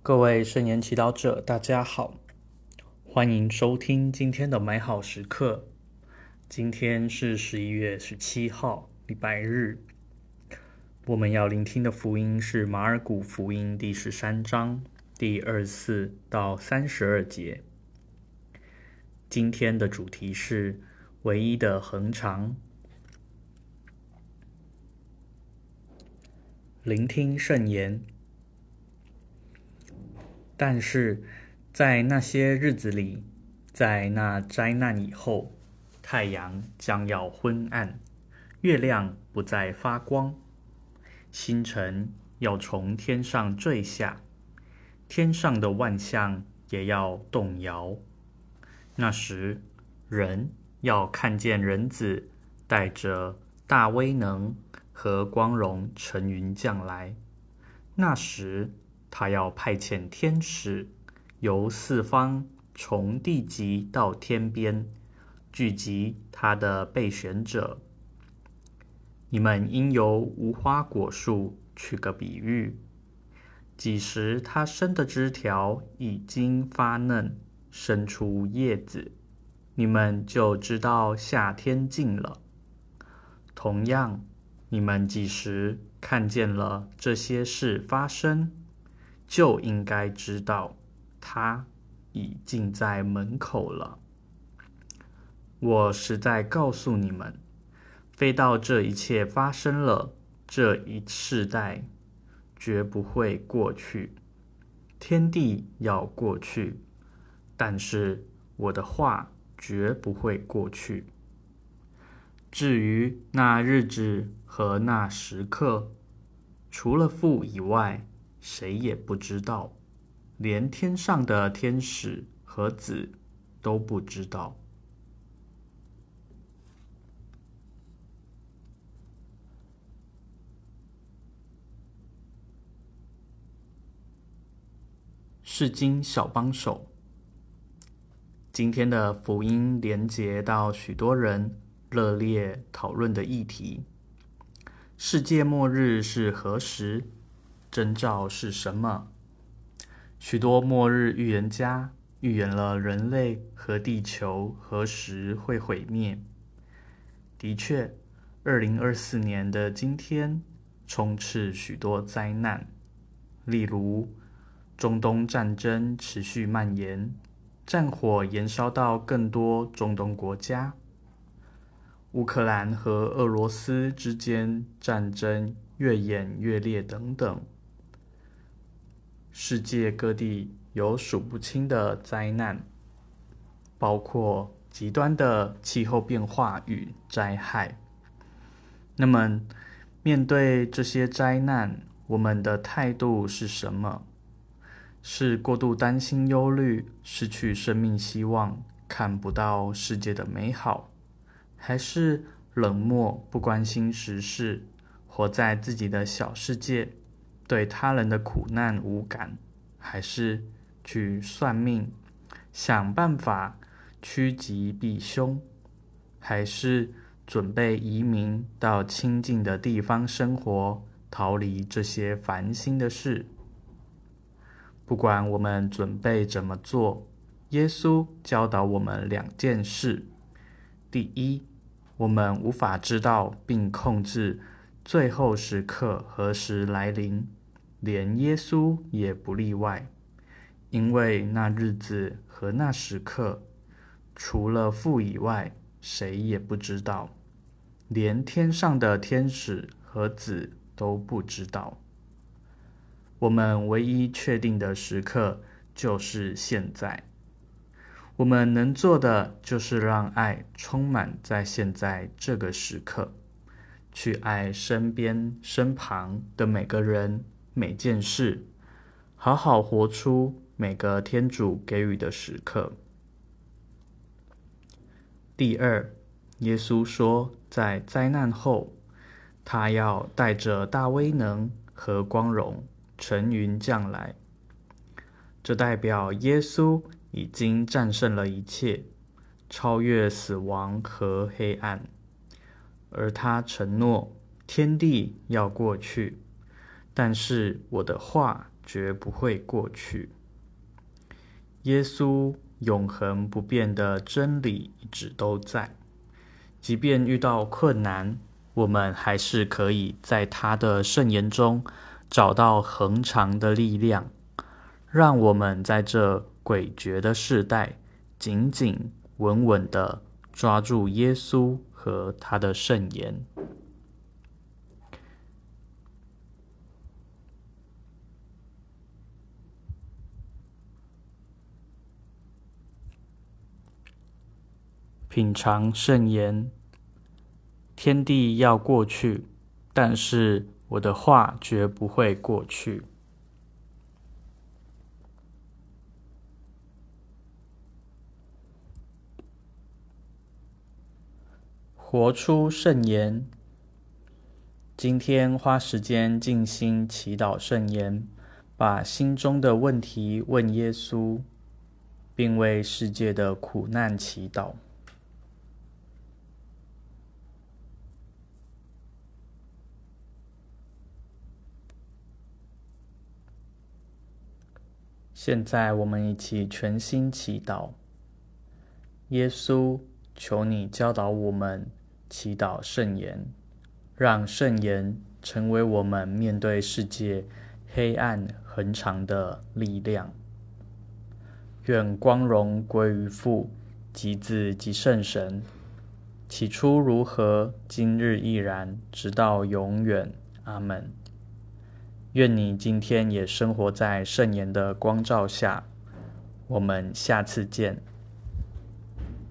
各位圣言祈祷者，大家好，欢迎收听今天的美好时刻。今天是11月17号，礼拜日。我们要聆听的福音是马尔谷福音第13章第24到32节。今天的主题是唯一的恒常。聆听圣言。但是在那些日子里，在那灾难以后，太阳将要昏暗，月亮不再发光，星辰要从天上坠下，天上的万象也要动摇。那时，人要看见人子带着大威能和光荣乘云降来。那时，他要派遣天使，由四方从地极到天边，聚集他的备选者。你们应由无花果树取个比喻，几时它生的枝条已经发嫩，生出叶子，你们就知道夏天近了。同样，你们几时看见了这些事发生，就应该知道它已近在门口了。我实在告诉你们，非到这一切发生了，这一世代绝不会过去。天地要过去，但是我的话绝不会过去。至于那日子和那时刻，除了父以外，谁也不知道，连天上的天使和子都不知道。释经小帮手。今天的福音连结到许多人热烈讨论的议题：世界末日是何时？征兆是什么？许多末日预言家预言了人类和地球何时会毁灭。的确，2024年的今天充斥许多灾难，例如中东战争持续蔓延，战火延烧到更多中东国家，乌克兰和俄罗斯之间战争越演越烈等等。世界各地有数不清的灾难，包括极端的气候变化与灾害。那么，面对这些灾难，我们的态度是什么？是过度担心忧虑，失去生命希望，看不到世界的美好，还是冷漠不关心时事，活在自己的小世界，对他人的苦难无感，还是去算命，想办法趋吉避凶，还是准备移民到清静的地方生活，逃离这些烦心的事？不管我们准备怎么做，耶稣教导我们2件事。第一，我们无法知道并控制最后时刻何时来临，连耶稣也不例外，因为那日子和那时刻，除了父以外，谁也不知道，连天上的天使和子都不知道。我们唯一确定的时刻就是现在。我们能做的就是让爱充满在现在这个时刻，去爱身边身旁的每个人每件事，好好活出每个天主给予的时刻。第二，耶稣说，在灾难后，他要带着大威能和光荣乘云降来。这代表耶稣已经战胜了一切，超越死亡和黑暗，而他承诺天地要过去， 但是我的话绝不会过去。耶稣永恒不变的真理一直都在，即便遇到困难，我们还是可以在他的圣言中找到恒长的力量，让我们在这诡谲的世代紧紧稳稳地抓住耶稣和他的圣言。品尝圣言，天地要过去，但是我的话绝不会过去。活出圣言。今天花时间静心祈祷圣言，把心中的问题问耶稣，并为世界的苦难祈祷。现在我们一起全心祈祷。耶稣，求你教导我们祈祷圣言，让圣言成为我们面对世界黑暗恒长的力量。愿光荣归于父及子及圣神，起初如何，今日亦然，直到永远。阿们。愿你今天也生活在圣言的光照下。我们下次见。